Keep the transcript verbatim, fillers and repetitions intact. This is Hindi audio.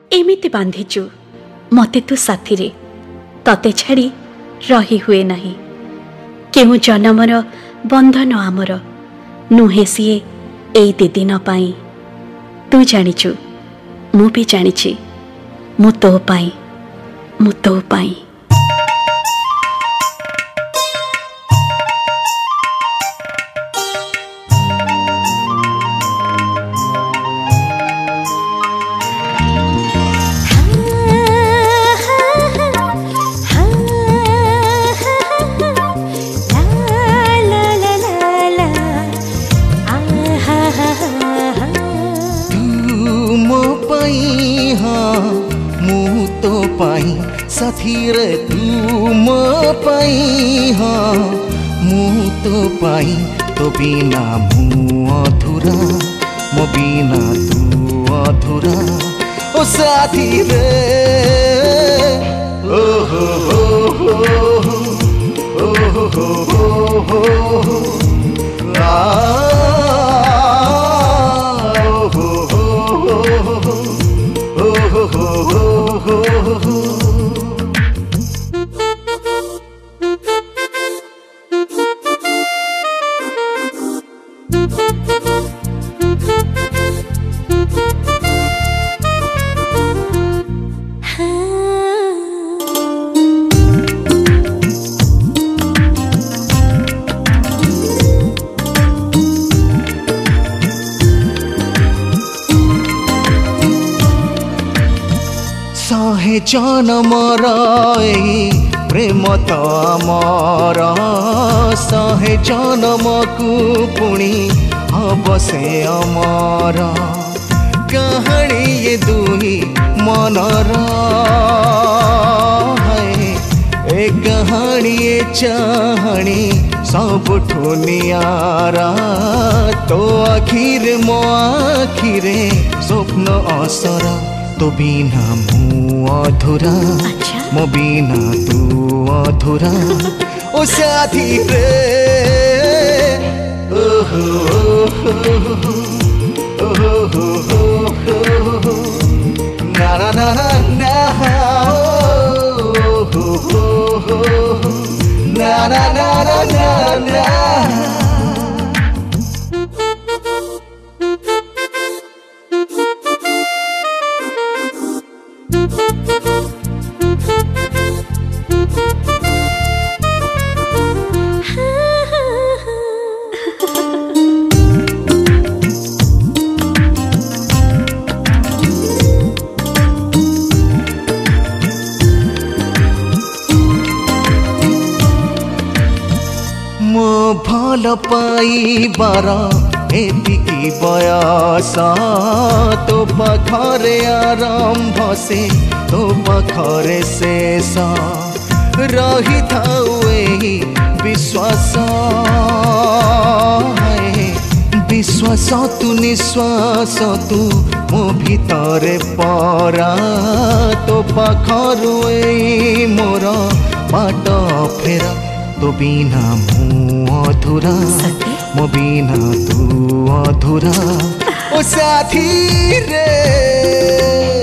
एमिति बांधिचु मते तू साथी रे तते छाड़ी रही हुए नहीं। केउ जन्मर बंधन आमर नुहे सीए एई दिदिन पाई। तू जानिचु मु भी जानिछि मु तो पाई मु तो पाई। साथी रे तू मो पाई हाँ मु तो पाई तो बिना मु अधूरा मो बिना तू अधूरा ओ साथी रे ओ हो हो हो ओ हो हो हो आ ओ हो हो हो ओ हो हो। सहे जनमर प्रेम तो आमर सहे जनम को पुणी हम से अमर कहानी ये दुही मनर है ए कहानी ये चाहनी सब ठुनियारा तो आखिर मो आखिरे स्वप्न असर तो बिना मु अधूरा अच्छा? मो बिना तू अधूरा ओ साथी रे ओ हो हो हो हो ना ना ना ना ओ हो हो ना ना ना ना ना। मो भल पाइबार एतिकी बयस तो पाखरे आरंभ से तो पाखरे शेष रही थाउ एही विश्वास विश्वास तू निश्वास तू मो भितरे परा तो पाखरु एई मोर बाट फेरा तो बिना मु अधूरा मो बिना तू अधूरा ओ साथी रे।